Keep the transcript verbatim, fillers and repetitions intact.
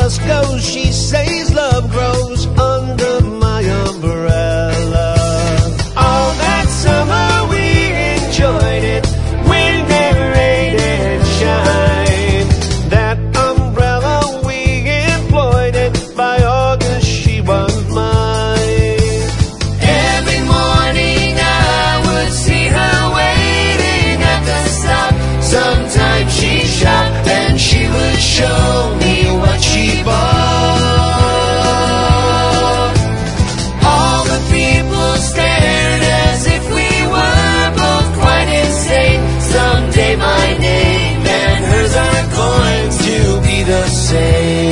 must go. She says love grows under my umbrella. All that summer we enjoyed it, wind and rain and shine. That umbrella we employed it, by August she was mine. Every morning I would see her waiting at the stop. Sometimes she'd shop and she would show me what she bought. All the people stared as if we were both quite insane. Someday my name and hers are going to be the same.